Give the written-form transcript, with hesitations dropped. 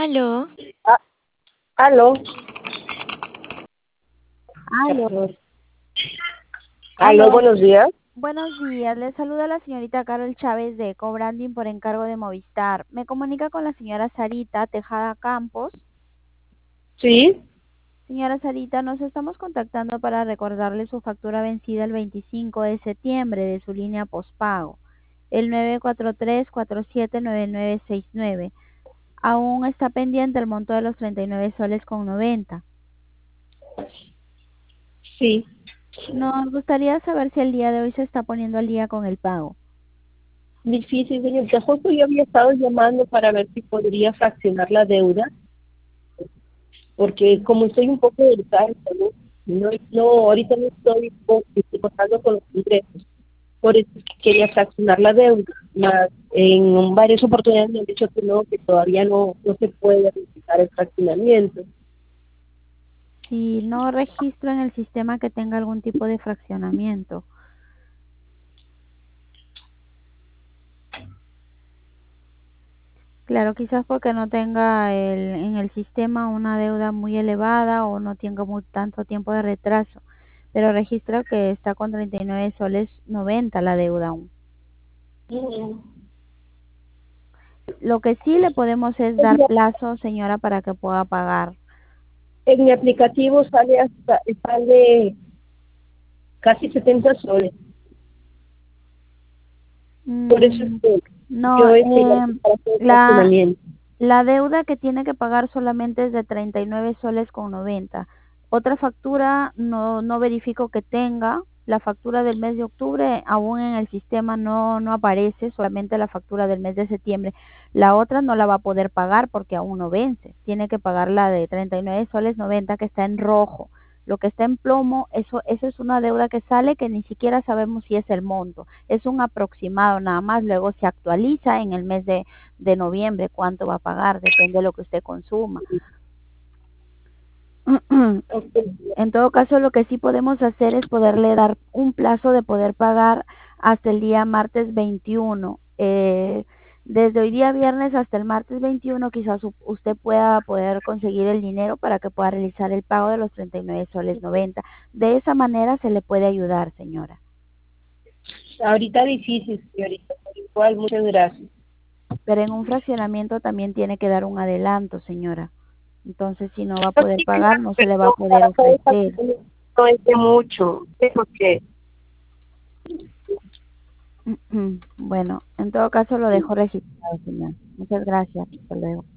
Aló, Ah, aló, aló, aló, aló. buenos días. Buenos días, le saluda la señorita Carol Chávez de Cobranding por encargo de Movistar. Me comunica con la señora Sarita Tejada Campos. Sí, Señora Sarita, nos estamos contactando para recordarle su factura vencida el 25 de septiembre de su línea postpago, el 943-479969. Aún está pendiente el monto de los 39 soles con 90. sí. Nos gustaría saber si el día de hoy se está poniendo al día con el pago. Difícil, señorita. Justo yo había estado llamando para ver si podría fraccionar la deuda, porque como estoy un poco delicada de salud, ahorita no estoy contando con los ingresos. Por eso es que quería fraccionar la deuda. En varias oportunidades me han dicho que no, que todavía no se puede realizar el fraccionamiento. Si no registro en el sistema que tenga algún tipo de fraccionamiento. Claro, quizás porque no tenga en el sistema una deuda muy elevada o no tenga tanto tiempo de retraso. Pero registra que está con 39 soles 90 la deuda aún. Mm. Lo que sí le podemos es En dar mi plazo, señora, para que pueda pagar. en mi aplicativo sale casi 70 soles. Por eso es Mm, que no, yo llamé para hacer el la, fraccionamiento. La deuda que tiene que pagar solamente es de 39 soles con 90. Otra factura no verifico que tenga. La factura del mes de octubre aún en el sistema no aparece, solamente la factura del mes de septiembre. La otra no la va a poder pagar porque aún no vence. Tiene que pagar la de 39 soles 90 que está en rojo. Lo que está en plomo, eso es una deuda que sale que ni siquiera sabemos si es el monto. Es un aproximado nada más. Luego se actualiza en el mes de noviembre cuánto va a pagar, depende de lo que usted consuma. Ok. En todo caso, lo que sí podemos hacer es poderle dar un plazo de poder pagar hasta el día martes 21. Desde hoy día viernes hasta el martes 21, quizás usted pueda poder conseguir el dinero para que pueda realizar el pago de los 39 soles 90. De esa manera se le puede ayudar, señora. Ahorita difícil, señorita, pero igual, muchas gracias. Pero en un fraccionamiento también tiene que dar un adelanto, señora. Entonces, si no va a Pues poder sí, pagar, claro, no se pero le va a no, poder para todo ofrecer. no es de mucho. Tengo que... Bueno, en todo caso lo dejo registrado, señor. Muchas gracias. Hasta luego.